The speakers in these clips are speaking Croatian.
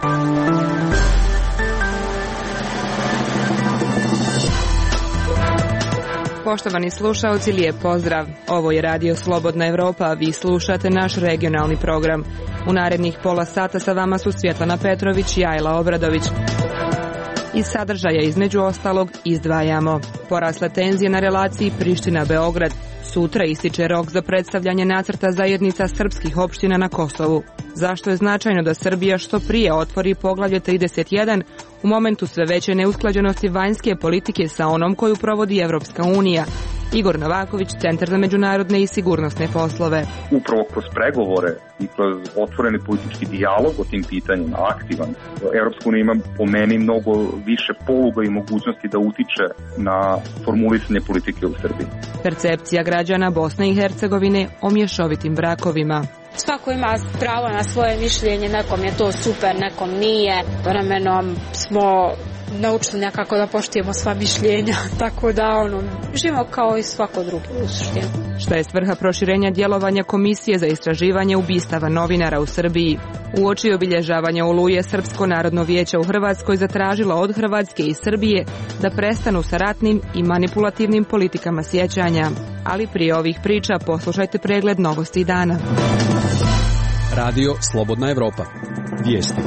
Poštovani slušaoci, lijep pozdrav. Ovo je Radio Slobodna Evropa, a vi slušate naš regionalni program. U narednih pola sata sa vama su Svjetlana Petrović i Ajla Obradović. Iz sadržaja između ostalog izdvajamo: porasle tenzije na relaciji Priština-Beograd, sutra ističe rok za predstavljanje nacrta zajednica srpskih opština na Kosovu. Zašto je značajno da Srbija što prije otvori poglavlje 31 u momentu sve veće neusklađenosti vanjske politike sa onom koju provodi Evropska unija? Igor Novaković, Centar za međunarodne i sigurnosne poslove. Upravo kroz pregovore i kroz otvoreni politički dijalog o tim pitanjima, aktivan, Evropska unija ima po meni mnogo više poluga i mogućnosti da utiče na formulisanje politike u Srbiji. Percepcija građana Bosne i Hercegovine o mješovitim brakovima. Svako ima pravo na svoje mišljenje, nekom je to super, nekom nije. Vremenom smo naučili nekako da poštujemo sva mišljenja, tako da živimo kao i svako drugo u suštini. Šta je svrha proširenja djelovanja Komisije za istraživanje ubistava novinara u Srbiji? Uoči obilježavanja Oluje, Srpsko narodno vijeće u Hrvatskoj zatražilo od Hrvatske i Srbije da prestanu sa ratnim i manipulativnim politikama sjećanja. Ali prije ovih priča poslušajte pregled novosti dana. Radio Slobodna Evropa. Vijesti.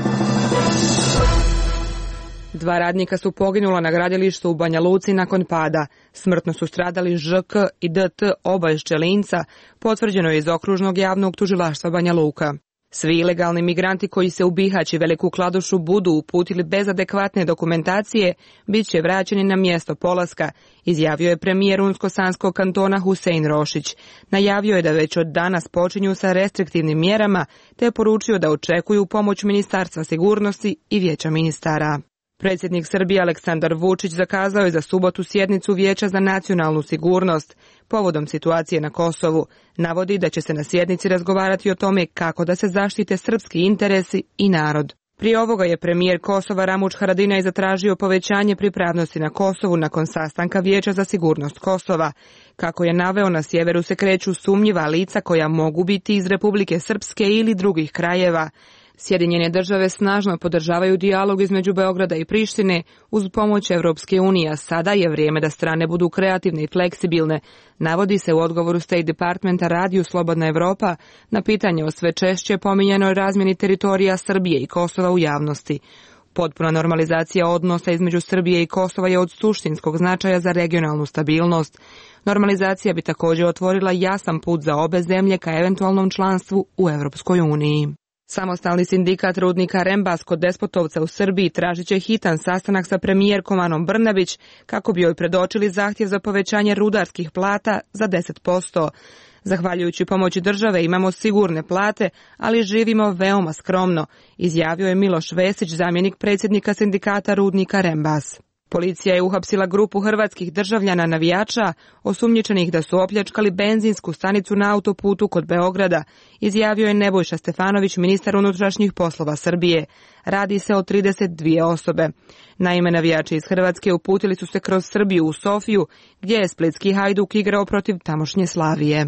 2 radnika su poginula na gradilištu u Banja Luci nakon pada. Smrtno su stradali ŽK i DT, oba iz Čelinca, potvrđeno je iz Okružnog javnog tužilaštva Banja Luka. Svi ilegalni migranti koji se u Bihać i Veliku Kladušu budu uputili bez adekvatne dokumentacije, bit će vraćeni na mjesto polaska, izjavio je premijer Unsko-Sanskog kantona Husein Rošić. Najavio je da već od danas počinju sa restriktivnim mjerama, te je poručio da očekuju pomoć Ministarstva sigurnosti i Vijeća ministara. Predsjednik Srbije Aleksandar Vučić zakazao je za subotu sjednicu Vijeća za nacionalnu sigurnost povodom situacije na Kosovu. Navodi da će se na sjednici razgovarati o tome kako da se zaštite srpski interesi i narod. Prije ovoga je premijer Kosova Ramuš Haradinaj zatražio povećanje pripravnosti na Kosovu nakon sastanka Vijeća za sigurnost Kosova. Kako je naveo, na sjeveru se kreću sumnjiva lica koja mogu biti iz Republike Srpske ili drugih krajeva. Sjedinjene države snažno podržavaju dijalog između Beograda i Prištine uz pomoć Evropske unije, a sada je vrijeme da strane budu kreativne i fleksibilne, navodi se u odgovoru State Departmenta Radiju Slobodna Evropa na pitanje o sve češće pominjanoj razmjeni teritorija Srbije i Kosova u javnosti. Potpuna normalizacija odnosa između Srbije i Kosova je od suštinskog značaja za regionalnu stabilnost. Normalizacija bi također otvorila jasan put za obe zemlje ka eventualnom članstvu u Evropskoj uniji. Samostalni sindikat rudnika Rembas kod Despotovca u Srbiji tražit će hitan sastanak sa premijerkom Anom Brnabić kako bi joj predočili zahtjev za povećanje rudarskih plata za 10%. Zahvaljujući pomoći države imamo sigurne plate, ali živimo veoma skromno, izjavio je Miloš Vesić, zamjenik predsjednika sindikata rudnika Rembas. Policija je uhapsila grupu hrvatskih državljana navijača, osumnjičenih da su opljačkali benzinsku stanicu na autoputu kod Beograda, izjavio je Nebojša Stefanović, ministar unutrašnjih poslova Srbije. Radi se o 32 osobe. Naime, navijači iz Hrvatske uputili su se kroz Srbiju u Sofiju, gdje je splitski Hajduk igrao protiv tamošnje Slavije.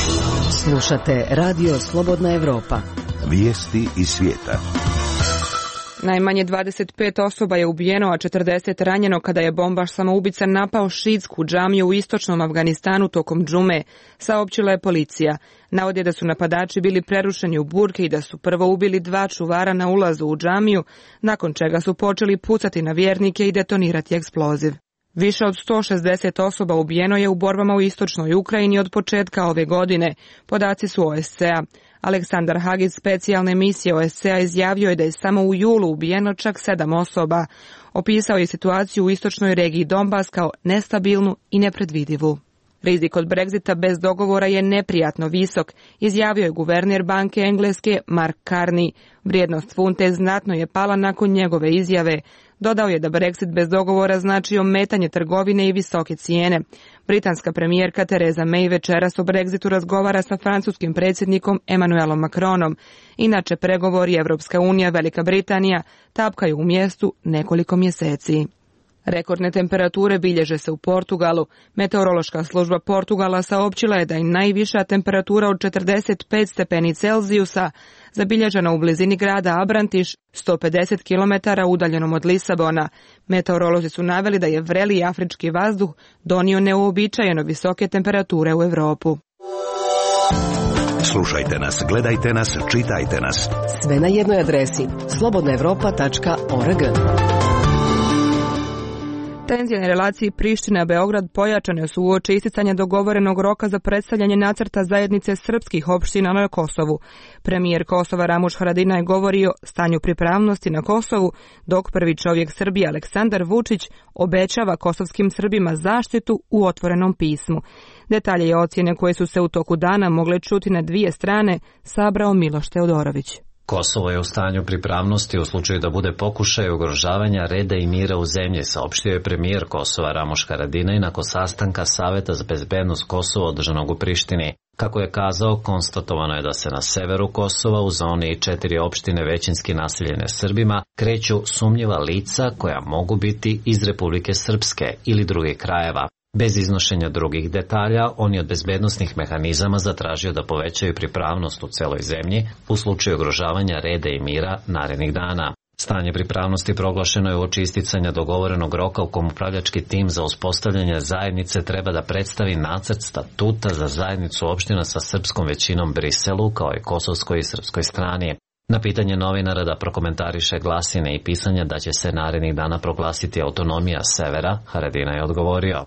Slušate Radio Slobodna Evropa. Vijesti iz svijeta. Najmanje 25 osoba je ubijeno, a 40 ranjeno kada je bombaš samoubica napao šiitsku džamiju u istočnom Afganistanu tokom džume, saopćila je policija. Navodi da su napadači bili prerušeni u burke i da su prvo ubili 2 čuvara na ulazu u džamiju, nakon čega su počeli pucati na vjernike i detonirati eksploziv. Više od 160 osoba ubijeno je u borbama u istočnoj Ukrajini od početka ove godine, podaci su OSCE-a. Aleksandar Hagić, specijalne misije OSCE-a, izjavio je da je samo u julu ubijeno čak 7 osoba. Opisao je situaciju u istočnoj regiji Donbas kao nestabilnu i nepredvidivu. Rizik od Brexita bez dogovora je neprijatno visok, izjavio je guverner banke Engleske Mark Carney. Vrijednost funte znatno je pala nakon njegove izjave. Dodao je da Brexit bez dogovora znači ometanje trgovine i visoke cijene. Britanska premijerka Theresa May večeras o Brexitu razgovara sa francuskim predsjednikom Emmanuelom Macronom. Inače, pregovori Evropska unija, Velika Britanija tapkaju u mjestu nekoliko mjeseci. Rekordne temperature bilježe se u Portugalu. Meteorološka služba Portugala saopćila je da je najviša temperatura od 45 stepeni Celzijusa zabilježena u blizini grada Abrantiš, 150 km udaljenom od Lisabona. Meteorolozi su naveli da je vreli afrički vazduh donio neuobičajeno visoke temperature u Evropu. Slušajte nas, gledajte nas, čitajte nas. Sve na jednoj adresi slobodnaevropa.org. Tenzije na relaciji Priština-Beograd pojačane su uoči isticanja dogovorenog roka za predstavljanje nacrta zajednice srpskih opština na Kosovu. Premijer Kosova Ramuš Haradinaj govorio o stanju pripravnosti na Kosovu, dok prvi čovjek Srbije Aleksandar Vučić obećava kosovskim Srbima zaštitu u otvorenom pismu. Detalje i ocjene koje su se u toku dana mogle čuti na dvije strane sabrao Miloš Teodorović. Kosovo je u stanju pripravnosti u slučaju da bude pokušaj ugrožavanja reda i mira u zemlji, saopštio je premijer Kosova Ramuš Haradinaj nakon sastanka Saveta za bezbednost Kosova održanog u Prištini. Kako je kazao, konstatovano je da se na severu Kosova, u zoni 4 opštine većinski naseljene Srbima, kreću sumnjiva lica koja mogu biti iz Republike Srpske ili drugih krajeva. Bez iznošenja drugih detalja, on je od bezbednosnih mehanizama zatražio da povećaju pripravnost u celoj zemlji u slučaju ugrožavanja reda i mira narednih dana. Stanje pripravnosti proglašeno je uoči isticanja dogovorenog roka u kom upravljački tim za uspostavljanje zajednice treba da predstavi nacrt statuta za zajednicu opština sa srpskom većinom Briselu, kao i kosovskoj i srpskoj strani. Na pitanje novinara da prokomentariše glasine i pisanja da će se narednih dana proglasiti autonomija severa, Haradinaj je odgovorio.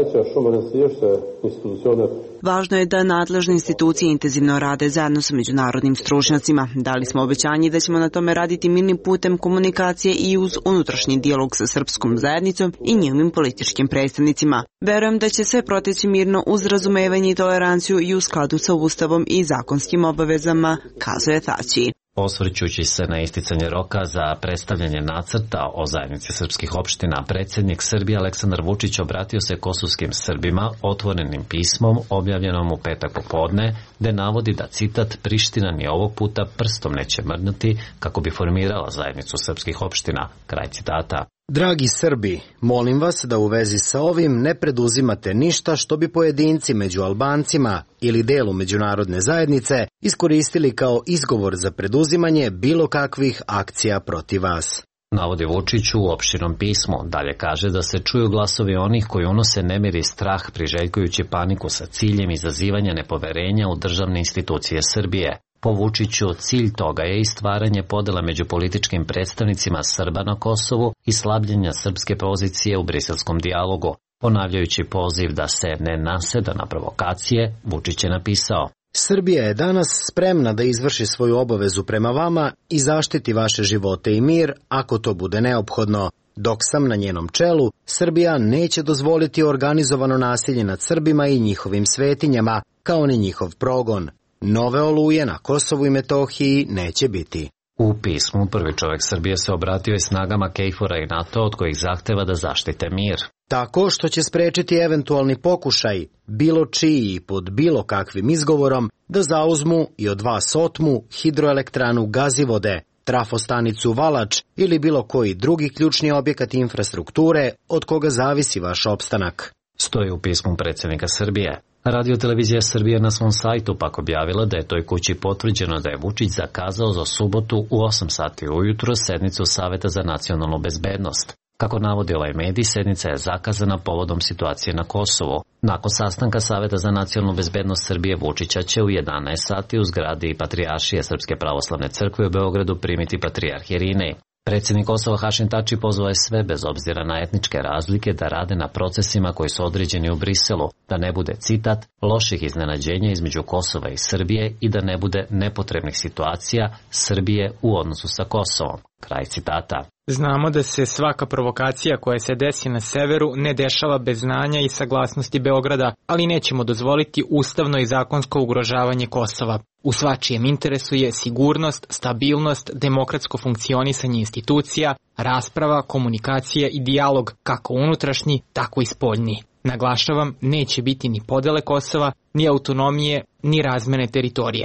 Važno je da nadležne institucije intenzivno rade zajedno sa međunarodnim stručnjacima. Dali smo obećanje da ćemo na tome raditi mirnim putem komunikacije i uz unutrašnji dijalog sa srpskom zajednicom i njihovim političkim predstavnicima. Verujem da će sve proteći mirno uz razumevanje i toleranciju i u skladu sa Ustavom i zakonskim obavezama, kazuje Thaci. Osvrćući se na isticanje roka za predstavljanje nacrta o zajednici srpskih opština, predsjednik Srbije Aleksandar Vučić obratio se kosovskim Srbima otvorenim pismom objavljenom u petak popodne, gde navodi da, citat, Priština ni ovog puta prstom neće mrdnuti kako bi formirala zajednicu srpskih opština, kraj citata. Dragi Srbi, molim vas da u vezi sa ovim ne preduzimate ništa što bi pojedinci među Albancima ili delu međunarodne zajednice iskoristili kao izgovor za preduzimanje bilo kakvih akcija protiv vas. Navodi Vučić u opširnom pismu. Dalje kaže da se čuju glasovi onih koji unose nemir i strah priželjkujući paniku sa ciljem izazivanja nepoverenja u državne institucije Srbije. Po Vučiću, cilj toga je i stvaranje podela među političkim predstavnicima Srba na Kosovu i slabljenja srpske pozicije u briselskom dijalogu. Ponavljajući poziv da se ne naseda na provokacije, Vučić je napisao: Srbija je danas spremna da izvrši svoju obavezu prema vama i zaštiti vaše živote i mir ako to bude neophodno. Dok sam na njenom čelu, Srbija neće dozvoliti organizovano nasilje nad Srbima i njihovim svetinjama, kao ni njihov progon. Nove oluje na Kosovu i Metohiji neće biti. U pismu prvi čovjek Srbije se obratio i snagama KFOR-a i NATO, od kojih zahteva da zaštite mir. Tako što će sprečiti eventualni pokušaj, bilo čiji i pod bilo kakvim izgovorom, da zauzmu i od vas otmu hidroelektranu Gazivode, trafostanicu Valač ili bilo koji drugi ključni objekat infrastrukture od koga zavisi vaš opstanak. Stoji u pismu predsjednika Srbije. Radio-televizija Srbije na svom sajtu pak objavila da je toj kući potvrđeno da je Vučić zakazao za subotu u 8 sati ujutro sednicu Saveta za nacionalnu bezbednost. Kako navodi ovaj medij, sednica je zakazana povodom situacije na Kosovu. Nakon sastanka Saveta za nacionalnu bezbednost Srbije, Vučića će u 11 sati u zgradi Patrijaršije Srpske pravoslavne crkve u Beogradu primiti patrijarh Irinej. Predsjednik Kosova Hašim Tači pozvao je sve, bez obzira na etničke razlike, da rade na procesima koji su određeni u Briselu, da ne bude, citat, loših iznenađenja između Kosova i Srbije i da ne bude nepotrebnih situacija Srbije u odnosu sa Kosovom. Kraj citata. Znamo da se svaka provokacija koja se desi na severu ne dešava bez znanja i saglasnosti Beograda, ali nećemo dozvoliti ustavno i zakonsko ugrožavanje Kosova. U svačijem interesu je sigurnost, stabilnost, demokratsko funkcionisanje institucija, rasprava, komunikacija i dijalog, kako unutrašnji, tako i spoljni. Naglašavam, neće biti ni podele Kosova, ni autonomije, ni razmene teritorija.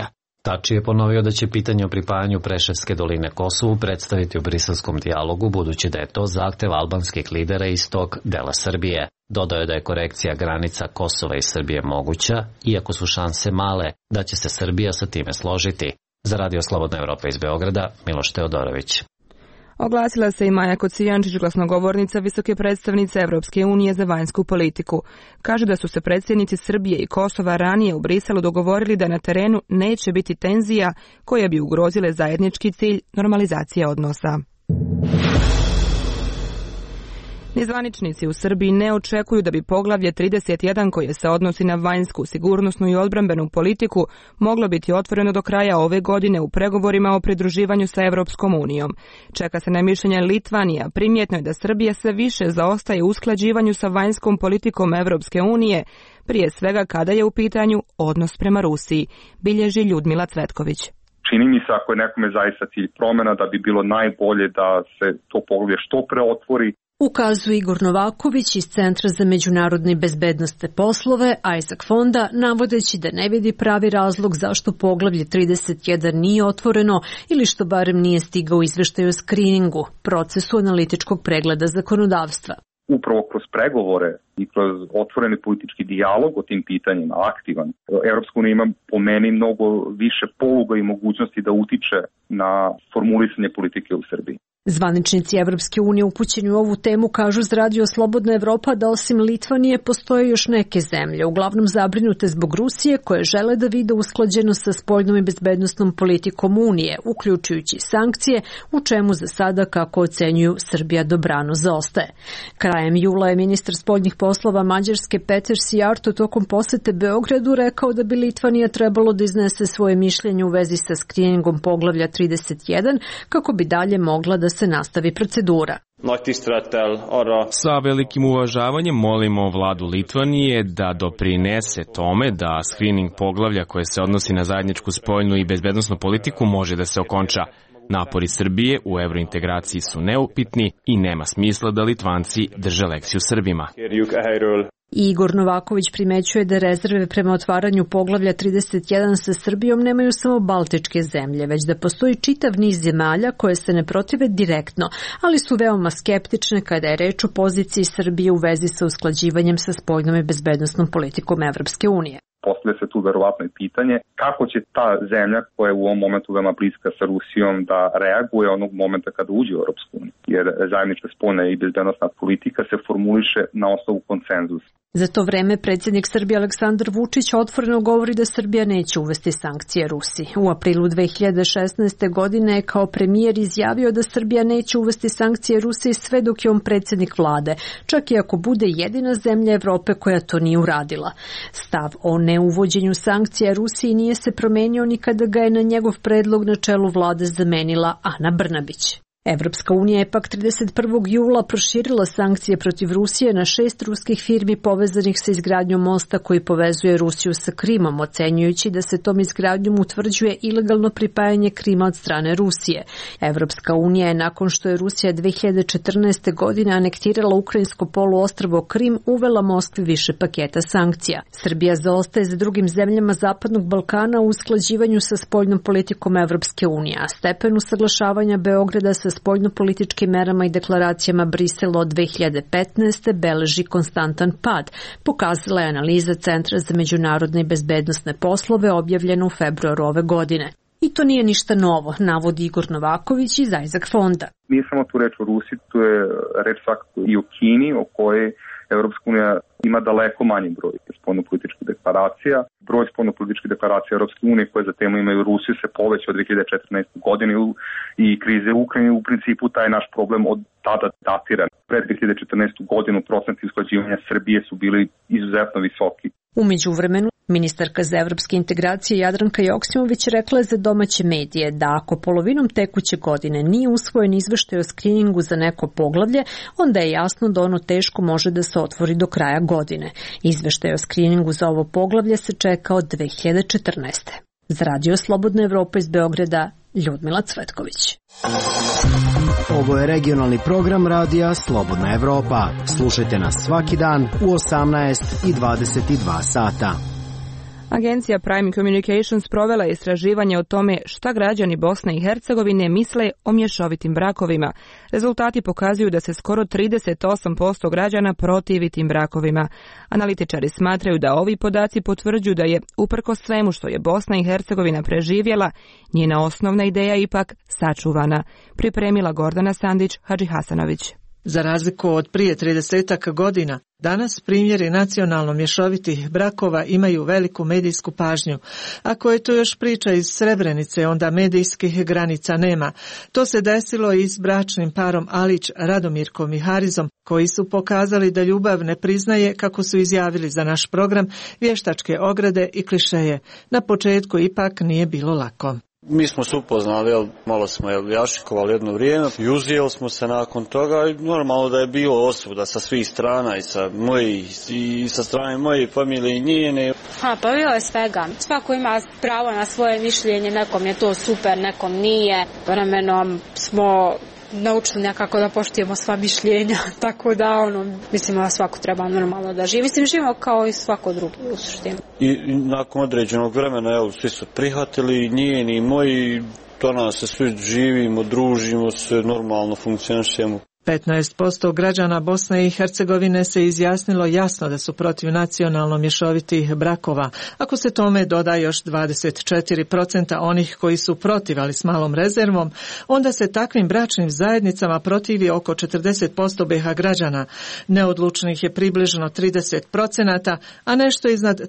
Tači je ponovio da će pitanje o pripajanju Preševske doline Kosovu predstaviti u briselskom dijalogu, budući da je to zahtev albanskih lidera iz tog dela Srbije. Dodao je da je korekcija granica Kosova i Srbije moguća, iako su šanse male da će se Srbija sa time složiti. Za Radio Slobodna Evropa iz Beograda, Miloš Teodorović. Oglasila se i Maja Kocijančić, glasnogovornica visoke predstavnice Evropske unije za vanjsku politiku. Kaže da su se predsjednici Srbije i Kosova ranije u Briselu dogovorili da na terenu neće biti tenzija koje bi ugrozile zajednički cilj normalizacije odnosa. Zvaničnici u Srbiji ne očekuju da bi poglavlje 31 koje se odnosi na vanjsku, sigurnosnu i odbrambenu politiku moglo biti otvoreno do kraja ove godine u pregovorima o pridruživanju sa Evropskom unijom. Čeka se na mišljenje Litvanija. Primjetno je da Srbija sve više zaostaje u usklađivanju sa vanjskom politikom Evropske unije, prije svega kada je u pitanju odnos prema Rusiji, bilježi Ljudmila Cvetković. Čini mi se, ako je nekome zaista cilj promjena, da bi bilo najbolje da se to poglavlje što pre otvori. Ukazuje Igor Novaković iz Centra za međunarodne bezbednosne poslove, Isaac Fonda, navodeći da ne vidi pravi razlog zašto poglavlje 31 nije otvoreno ili što barem nije stigao izveštaj o skriningu, procesu analitičkog pregleda zakonodavstva. Upravo kroz pregovore i kroz otvoreni politički dijalog o tim pitanjima, aktivan, Evropska unija ima po meni mnogo više poluga i mogućnosti da utiče na formulisanje politike u Srbiji. Zvaničnici Evropske unije upućeni u ovu temu kažu za Radio Slobodna Evropa da osim Litvanije postoje još neke zemlje, uglavnom zabrinute zbog Rusije, koje žele da vide usklađeno sa spoljnom i bezbednosnom politikom Unije, uključujući sankcije, u čemu za sada, kako ocenjuju, Srbija dobrano zaostaje. Krajem jula je ministar spoljnih poslova Mađarske Peter Sijarto tokom posete Beogradu rekao da bi Litvanija trebalo da iznese svoje mišljenje u vezi sa skriningom poglavlja 31, kako bi dalje mogla da se nastavi procedura. Sa velikim uvažavanjem molimo vladu Litvanije da doprinese tome da skrining poglavlja koje se odnosi na zajedničku spoljnu i bezbednosnu politiku može da se okonča. Napori Srbije u evrointegraciji su neupitni i nema smisla da Litvanci drže lekciju Srbima. Igor Novaković primećuje da rezerve prema otvaranju poglavlja 31 sa Srbijom nemaju samo baltičke zemlje, već da postoji čitav niz zemalja koje se ne protive direktno, ali su veoma skeptične kada je reč o poziciji Srbije u vezi sa usklađivanjem sa spoljnom i bezbednosnom politikom Evropske unije. Postavlja se tu verovatno i pitanje kako će ta zemlja koja je u ovom momentu veoma bliska sa Rusijom da reaguje onog momenta kada uđe u Europsku uniju, jer zajednička spoljna i bezbednosna politika se formuliše na osnovu konsenzusa. Za to vreme predsjednik Srbije Aleksandar Vučić otvoreno govori da Srbija neće uvesti sankcije Rusiji. U aprilu 2016. godine je kao premijer izjavio da Srbija neće uvesti sankcije Rusiji sve dok je on predsjednik vlade, čak i ako bude jedina zemlja Evrope koja to nije uradila. Stav o neuvođenju sankcija Rusiji nije se promenio ni kada ga je na njegov predlog na čelu vlade zamenila Ana Brnabić. Evropska unija je pak 31. jula proširila sankcije protiv Rusije na 6 ruskih firmi povezanih sa izgradnjom mosta koji povezuje Rusiju sa Krimom, ocenjujući da se tom izgradnjom utvrđuje ilegalno pripajanje Krima od strane Rusije. Evropska unija je, nakon što je Rusija 2014. godine anektirala ukrajinsko poluostrvo Krim, uvela Moskvi više paketa sankcija. Srbija zaostaje za drugim zemljama Zapadnog Balkana u usklađivanju sa spoljnom politikom Evropske unije, a stepen usaglašavanja Beograda sa spoljnopolitičkim merama i deklaracijama Brisela od 2015. beleži konstantan pad, pokazala je analiza Centra za međunarodne i bezbednosne poslove objavljena u februaru ove godine. I to nije ništa novo, navodi Igor Novaković iz Isaac Fonda. Nije samo tu reč o Rusiji, tu je reč svakako i o Kini, o kojoj Evropska unija ima daleko manji broj spoljnopolitičkih deklaracija. Broj spoljnopolitičkih deklaracija Evropske unije koje za temu imaju Rusiju se povećao od 2014. godine i krize u Ukrajini. U principu taj naš problem od tada datira. Pred 2014. godinu procenti usklađivanja Srbije su bili izuzetno visoki. U međuvremenu, ministarka za evropske integracije Jadranka Joksimović rekla je za domaće medije da ako polovinom tekuće godine nije usvojen izveštaj o skriningu za neko poglavlje, onda je jasno da ono teško može da se otvori do kraja godine. Izveštaj o skriningu za ovo poglavlje se čeka od 2014. Za Radio Slobodna Evropa iz Beograda, Ljudmila Cvetković. Ovo je regionalni program Radija Slobodna Evropa. Slušajte nas svaki dan u 18 i 22 sata. Agencija Prime Communications provela je istraživanje o tome šta građani Bosne i Hercegovine misle o mješovitim brakovima. Rezultati pokazuju da se skoro 38% građana protivi tim brakovima. Analitičari smatraju da ovi podaci potvrđuju da je, uprkos svemu što je Bosna i Hercegovina preživjela, njena osnovna ideja ipak sačuvana. Pripremila Gordana Sandić Hadžihasanović. Za razliku od prije 30 godina, danas primjeri nacionalno mješovitih brakova imaju veliku medijsku pažnju. Ako je to još priča iz Srebrenice, onda medijskih granica nema. To se desilo i s bračnim parom Alić, Radomirkom i Harizom, koji su pokazali da ljubav ne priznaje, kako su izjavili za naš program, vještačke ograde i klišeje. Na početku ipak nije bilo lako. Mi smo se upoznali, malo smo jašikovali jedno vrijeme i uzijeli smo se nakon toga i normalno da je bilo osuda sa svih strana i sa mojih i sa strane moje familije i njene. Pa bilo je svega. Svako ima pravo na svoje mišljenje, nekom je to super, nekom nije. Vremenom smo naučili nekako da poštujemo sva mišljenja, tako da mislim da svako treba normalno da živi. Mislim, živimo kao i svako drugi u suštini. I nakon određenog vremena, svi su prihvatili, njeni i moji, to nas se svi živimo, družimo se, normalno funkcionišemo. 15% građana Bosne i Hercegovine se izjasnilo jasno da su protiv nacionalno mješovitih brakova. Ako se tome doda još 24% onih koji su protiv, ali s malom rezervom, onda se takvim bračnim zajednicama protivi oko 40% BiH građana. Neodlučnih je približno 30%, a nešto iznad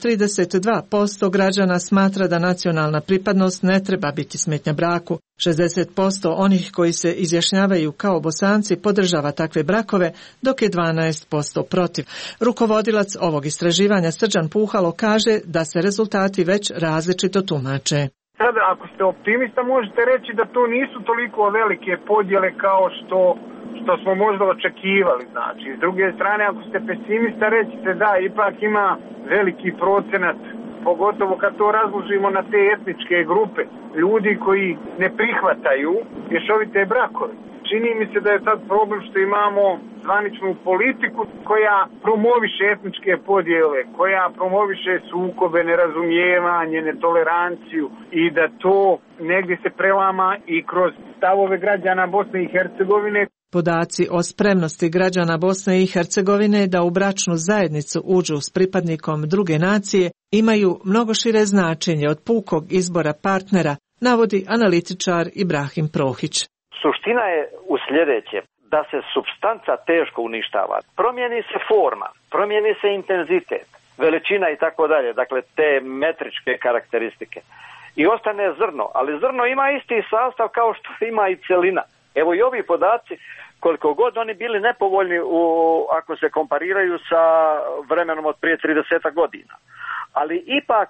32% građana smatra da nacionalna pripadnost ne treba biti smetnja braku. 60% onih koji se izjašnjavaju kao Bosanci podržava takve brakove, dok je 12% protiv. Rukovodilac ovog istraživanja Srđan Puhalo kaže da se rezultati već različito tumače. Sada, ako ste optimista, možete reći da to nisu toliko velike podjele kao što smo možda očekivali. Znači, s druge strane, ako ste pesimista, recite da ipak ima veliki procenat, pogotovo kad to razložimo na te etničke grupe, ljudi koji ne prihvataju mješovite brakove. Čini mi se da je sad problem što imamo zvaničnu politiku koja promoviše etničke podjele, koja promoviše sukobe, nerazumijevanje, netoleranciju i da to negdje se prelama i kroz stavove građana Bosne i Hercegovine. Podaci o spremnosti građana Bosne i Hercegovine da u bračnu zajednicu uđu s pripadnikom druge nacije imaju mnogo šire značenje od pukog izbora partnera, navodi analitičar Ibrahim Prohić. Suština je u sljedećem, da se supstanca teško uništava. Promijeni se forma, promijeni se intenzitet, veličina i tako dalje, dakle te metričke karakteristike. I ostane zrno, ali zrno ima isti sastav kao što ima i celina. Evo i ovi podaci, koliko god oni bili nepovoljni ako se kompariraju sa vremenom od prije 30 godina. Ali ipak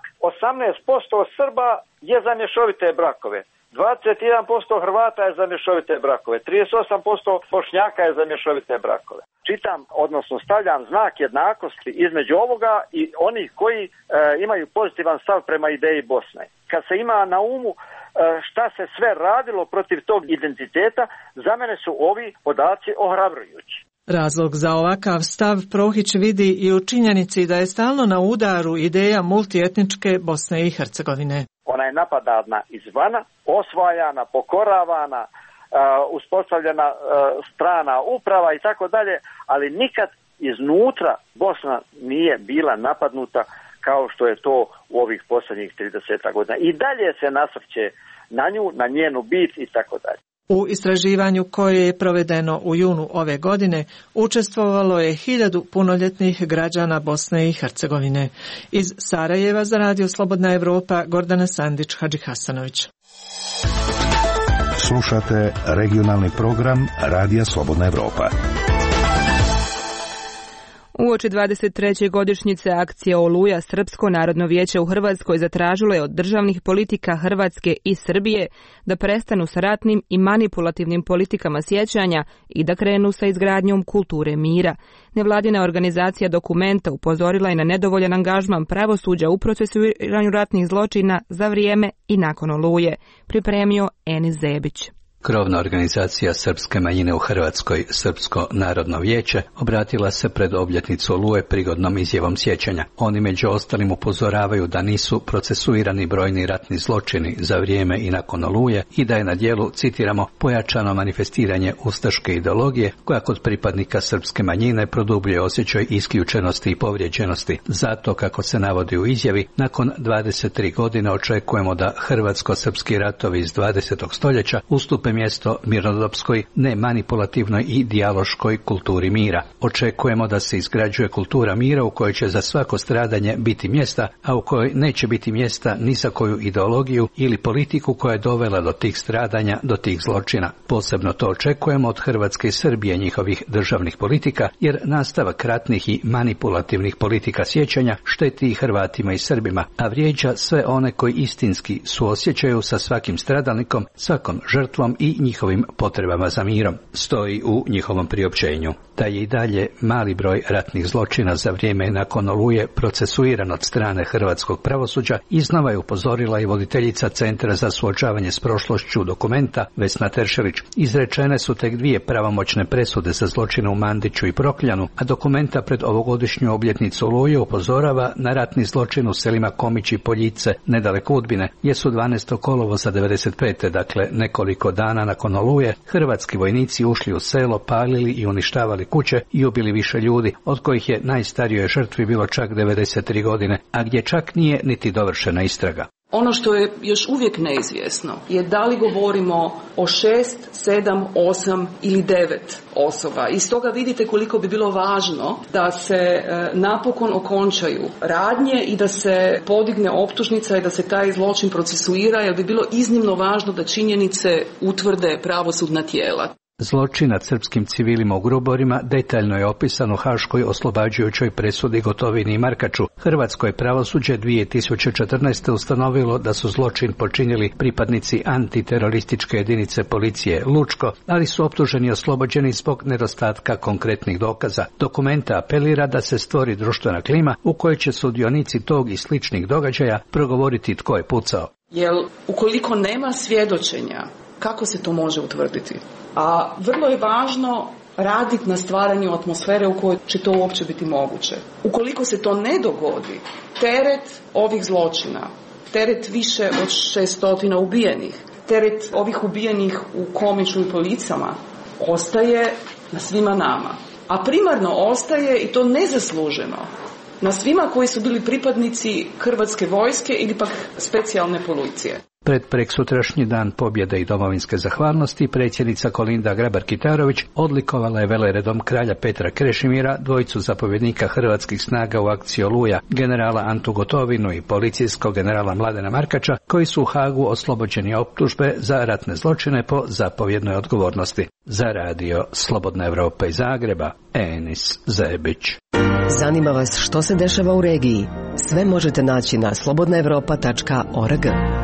18% Srba je za mješovite brakove. 21% Hrvata je za mješovite brakove, 38% Bošnjaka je za mješovite brakove. Čitam, odnosno stavljam znak jednakosti između ovoga i onih koji imaju pozitivan stav prema ideji Bosne. Kad se ima na umu šta se sve radilo protiv tog identiteta, za mene su ovi podaci ohrabrujući. Razlog za ovakav stav Prohić vidi i u činjenici da je stalno na udaru ideja multietničke Bosne i Hercegovine. Ona je napadana izvana, osvajana, pokoravana, uspostavljena strana uprava i tako dalje, ali nikad iznutra Bosna nije bila napadnuta kao što je to u ovih posljednjih 30 godina. I dalje se nasrće na nju, na njenu bit i tako dalje. U istraživanju koje je provedeno u junu ove godine učestvovalo je 1000 punoljetnih građana Bosne i Hercegovine. Iz Sarajeva za Radio Slobodna Evropa, Gordana Sandić Hadžihasanović. Slušate regionalni program Radija Slobodna Evropa. Uoči 23. godišnjice akcije Oluja, Srpsko narodno vijeće u Hrvatskoj zatražilo je od državnih politika Hrvatske i Srbije da prestanu sa ratnim i manipulativnim politikama sjećanja i da krenu sa izgradnjom kulture mira. Nevladina organizacija Dokumenta upozorila je na nedovoljan angažman pravosuđa u procesuiranju ratnih zločina za vrijeme i nakon Oluje, pripremio Enis Zebić. Krovna organizacija srpske manjine u Hrvatskoj, Srpsko narodno vijeće, obratila se pred obljetnicu Oluje prigodnom izjavom sjećanja. Oni među ostalim upozoravaju da nisu procesuirani brojni ratni zločini za vrijeme i nakon Oluje i da je na djelu, citiramo, pojačano manifestiranje ustaške ideologije koja kod pripadnika srpske manjine produbljuje osjećaj isključenosti i povrijeđenosti. Zato, kako se navodi u izjavi, nakon 23 godine očekujemo da hrvatsko-srpski ratovi iz 20. stoljeća ustupe mjesto mirnodopskoj, nemanipulativnoj i dijaloškoj kulturi mira. Očekujemo da se izgrađuje kultura mira u kojoj će za svako stradanje biti mjesta, a u kojoj neće biti mjesta ni za koju ideologiju ili politiku koja je dovela do tih stradanja, do tih zločina. Posebno to očekujemo od Hrvatske i Srbije, njihovih državnih politika, jer nastavak ratnih i manipulativnih politika sjećanja šteti i Hrvatima i Srbima, a vrijeđa sve one koji istinski suosjećaju sa svakim stradalnikom, svakom žrtvom i njihovim potrebama za mirom. Stoji u njihovom priopćenju da je i dalje mali broj ratnih zločina za vrijeme i nakon Oluje procesuiran od strane hrvatskog pravosuđa. Iznova je upozorila i voditeljica Centra za suočavanje s prošlošću Dokumenta, Vesna Teršelić. Izrečene su tek 2 pravomoćne presude za zločine u Mandiću i Prokljanu, a Dokumenta pred ovogodišnju obljetnicu Oluje upozorava na ratni zločin u selima Komić i Poljice, nedaleko Udbine, gdje su 12. kolovoza 95. dakle nekoliko dana nakon Oluje, hrvatski vojnici ušli u selo, palili i uništavali kuće i ubili više ljudi, od kojih je najstarijoj žrtvi bilo čak 93 godine, a gdje čak nije niti dovršena istraga. Ono što je još uvijek neizvjesno je da li govorimo o 6, 7, 8 ili 9 osoba. I stoga vidite koliko bi bilo važno da se napokon okončaju radnje i da se podigne optužnica i da se taj zločin procesuira, jer bi bilo iznimno važno da činjenice utvrde pravosudna tijela. Zločin nad srpskim civilima u Gruborima detaljno je opisan u haškoj oslobađajućoj presudi Gotovini i Markaču. Hrvatsko je pravosuđe 2014. ustanovilo da su zločin počinili pripadnici antiterorističke jedinice policije Lučko, ali su optuženi i oslobođeni zbog nedostatka konkretnih dokaza. Dokumenta apelira da se stvori društvena klima u kojoj će sudionici tog i sličnih događaja progovoriti tko je pucao. Jer ukoliko nema svjedočenja, kako se to može utvrditi? A vrlo je važno raditi na stvaranju atmosfere u kojoj će to uopće biti moguće. Ukoliko se to ne dogodi, teret ovih zločina, teret više od 600 ubijenih, teret ovih ubijenih u Komiću i Policama ostaje na svima nama. A primarno ostaje, i to nezasluženo, na svima koji su bili pripadnici Hrvatske vojske ili pak specijalne policije. Pred preksutrašnji dan pobjede i domovinske zahvalnosti predsjednica Kolinda Grabar-Kitarović odlikovala je veleredom kralja Petra Krešimira, dvojicu zapovjednika hrvatskih snaga u akciji Oluja, generala Antu Gotovinu i policijskog generala Mladena Markača, koji su u Hagu oslobođeni optužbe za ratne zločine po zapovjednoj odgovornosti. Za radio Slobodna Evropa iz Zagreba, Enis Zebić. Zanima vas što se dešava u regiji? Sve možete naći na slobodnaevropa.org.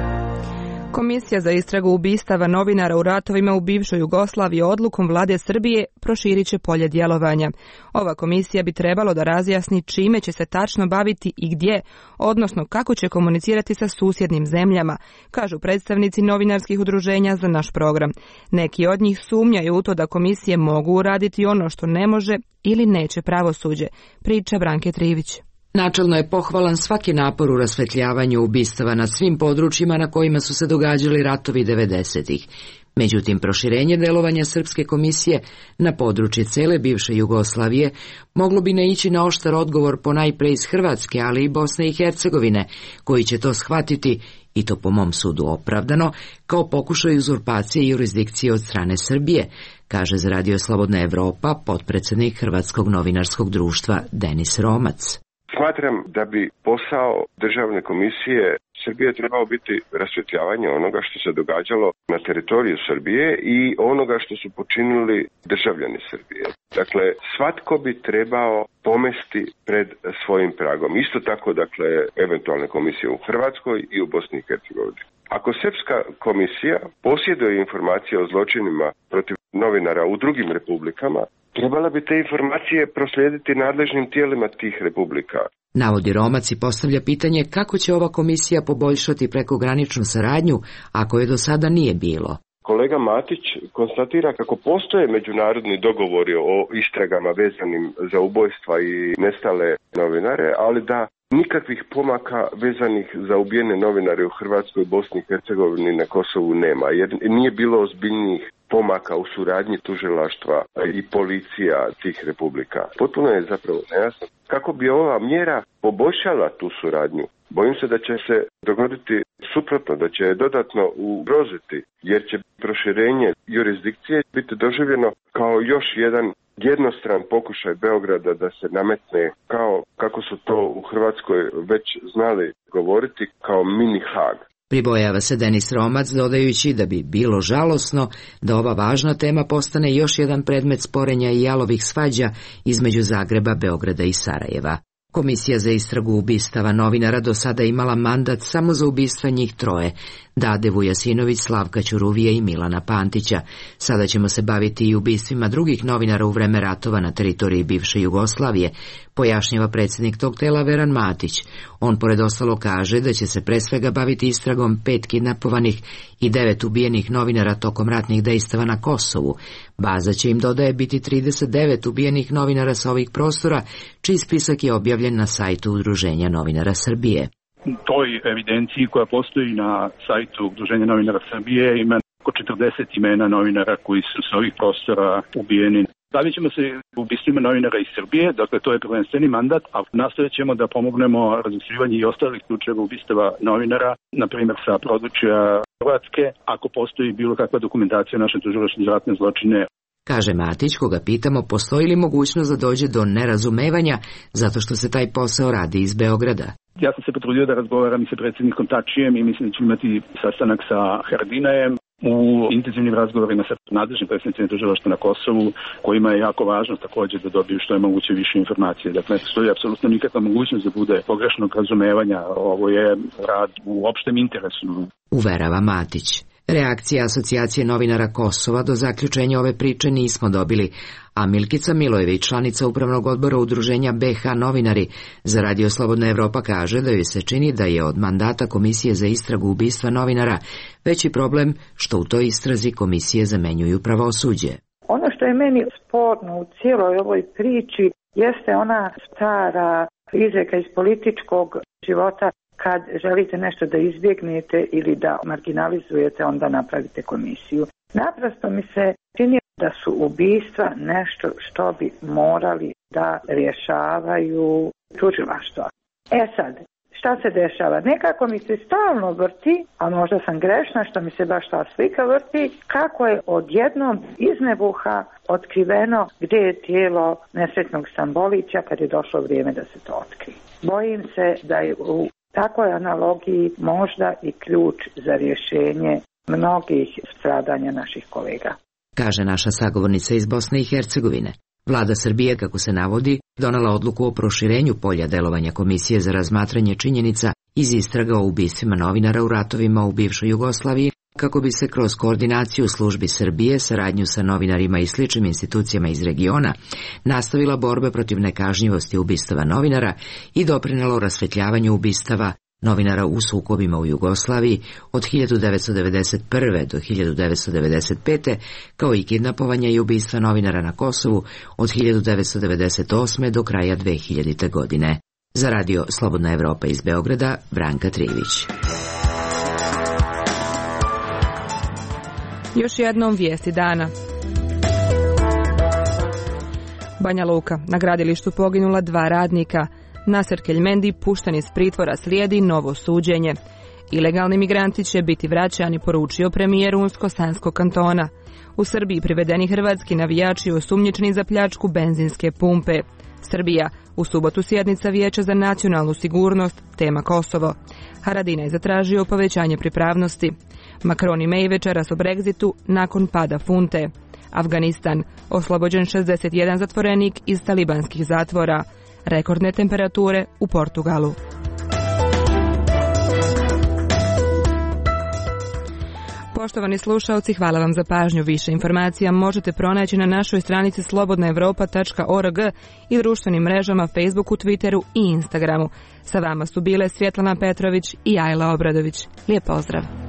Komisija za istragu ubistava novinara u ratovima u bivšoj Jugoslaviji odlukom vlade Srbije proširit će polje djelovanja. Ova komisija bi trebalo da razjasni čime će se tačno baviti i gdje, odnosno kako će komunicirati sa susjednim zemljama, kažu predstavnici novinarskih udruženja za naš program. Neki od njih sumnjaju u to da komisije mogu uraditi ono što ne može ili neće pravosuđe, priča Branke Trivić. Načelno je pohvalan svaki napor u rasvetljavanju ubistava na svim područjima na kojima su se događali ratovi 90-ih. Međutim, proširenje delovanja Srpske komisije na područje cele bivše Jugoslavije moglo bi naići na oštar odgovor ponajpre iz Hrvatske, ali i Bosne i Hercegovine, koji će to shvatiti, i to po mom sudu opravdano, kao pokušaj uzurpacije jurisdikcije od strane Srbije, kaže za radio Slobodna Evropa potpredsjednik Hrvatskog novinarskog društva Denis Romac. Smatram da bi posao državne komisije Srbije trebao biti rasvjetljavanje onoga što se događalo na teritoriju Srbije i onoga što su počinili državljani Srbije. Dakle, svatko bi trebao pomesti pred svojim pragom. Isto tako, dakle, eventualne komisije u Hrvatskoj i u Bosni i Hercegovini. Ako Srpska komisija posjeduje informacije o zločinima protiv novinara u drugim republikama, trebala bi te informacije proslijediti nadležnim tijelima tih republika. Navodi Romac i postavlja pitanje kako će ova komisija poboljšati prekograničnu saradnju ako je do sada nije bilo. kolega Matić konstatira kako postoje međunarodni dogovori o istragama vezanim za ubojstva i nestale novinare, ali da nikakvih pomaka vezanih za ubijene novinare u Hrvatskoj, Bosni i Hercegovini na Kosovu nema, jer nije bilo ozbiljnijih pomaka u suradnji tužilaštva i policija tih republika. Potpuno je zapravo nejasno kako bi ova mjera poboljšala tu suradnju. Bojim se da će se dogoditi suprotno, da će je dodatno ugroziti, jer će proširenje jurisdikcije biti doživljeno kao još jedan jednostran pokušaj Beograda da se nametne, kao kako su to u Hrvatskoj već znali govoriti, kao mini Hag. Pribojava se Denis Romac, dodajući da bi bilo žalosno da ova važna tema postane još jedan predmet sporenja i jalovih svađa između Zagreba, Beograda i Sarajeva. Komisija za istragu ubistava novinara do sada imala mandat samo za ubistva njih troje, Dade Vujasinović, Slavka Ćuruvije i Milana Pantića. Sada ćemo se baviti i ubistvima drugih novinara u vreme ratova na teritoriji bivše Jugoslavije, pojašnjava predsjednik tog tela Veran Matić. On pored ostalo kaže da će se pre svega baviti istragom 5 kidnapovanih i 9 ubijenih novinara tokom ratnih dejstava na Kosovu. Baza će im, dodaje, biti 39 ubijenih novinara sa ovih prostora, čiji spisak je objavljen na sajtu Udruženja novinara Srbije. U toj evidenciji koja postoji na sajtu Udruženja novinara Srbije ima oko 40 imena novinara koji su sa ovih prostora ubijeni. Bavit ćemo se ubistvima novinara iz Srbije, dakle to je prvenstveni mandat, a nastavit ćemo da pomognemo razotkrivanje i ostalih slučajeva ubistava novinara, na primjer sa područja Hrvatske, ako postoji bilo kakva dokumentacija našem tužilaštvu za ratne zločine. Kaže Matić, koga pitamo postoji li mogućnost da dođe do nerazumevanja zato što se taj posao radi iz Beograda. Ja sam se potrudio da razgovaram i sa predsjednikom Tačijem i mislim da ćemo imati sastanak sa Haradinajem u intenzivnim razgovorima sa nadležnim predsjednicima tužilaštva na Kosovu, kojima je jako važno također da dobiju što je moguće više informacije. Dakle, ne postoji apsolutno nikakva mogućnost da bude pogrešnog razumevanja. Ovo je rad u opštem interesu. Uverava Matić. Reakcija Asocijacije novinara Kosova do zaključenja ove priče nismo dobili, a Milkica Milojević, članica upravnog odbora Udruženja BH novinari za Radio Slobodna Evropa, kaže da joj se čini da je od mandata Komisije za istragu ubistva novinara veći problem što u toj istrazi komisije zamenjuju pravosuđe. Ono što je meni sporno u cijeloj ovoj priči jeste ona stara izreka iz političkog života: kad želite nešto da izbjegnete ili da marginalizujete, onda napravite komisiju. Naprosto mi se čini da su ubistva nešto što bi morali da rješavaju tužilaštva. Sad, šta se dešava? Nekako mi se stalno vrti, a možda sam grešna što mi se baš ta slika vrti, kako je odjednom iz nebuha otkriveno gdje je tijelo nesretnog Stambolića kad je došlo vrijeme da se to otkrije. Bojim se da je u takvoj analogiji možda i ključ za rješenje mnogih stradanja naših kolega. Kaže naša sagovornica iz Bosne i Hercegovine. Vlada Srbije, kako se navodi, donela odluku o proširenju polja delovanja Komisije za razmatranje činjenica iz istraga o ubistvima novinara u ratovima u bivšoj Jugoslaviji, kako bi se kroz koordinaciju službi Srbije, saradnju sa novinarima i sličnim institucijama iz regiona, nastavila borba protiv nekažnjivosti ubistava novinara i doprinelo rasvetljavanju ubistava novinara u sukobima u Jugoslaviji od 1991. do 1995. kao i kidnapovanja i ubistva novinara na Kosovu od 1998. do kraja 2000. godine. Za Radio Slobodna Evropa iz Beograda, Branka Trivić. Još jednom vijesti dana. Banja Luka, na gradilištu poginula 2 radnika. Naser Keljmendi pušten iz pritvora, slijedi novo suđenje. Ilegalni migranti će biti vraćani, poručio premijer Unsko-Sanskog kantona. U Srbiji privedeni hrvatski navijači osumnjičeni za pljačku benzinske pumpe. Srbija, u subotu sjednica Vijeća za nacionalnu sigurnost, tema Kosovo. Haradinaj je zatražio povećanje pripravnosti. Macron i May večeras o Brexitu nakon pada funte. Afganistan, oslobođen 61 zatvorenik iz talibanskih zatvora. Rekordne temperature u Portugalu. Poštovani slušalci, hvala vam za pažnju. Više informacija možete pronaći na našoj stranici slobodnaevropa.org i društvenim mrežama Facebooku, Twitteru i Instagramu. Sa vama su bile Svjetlana Petrović i Ajla Obradović. Lijep pozdrav!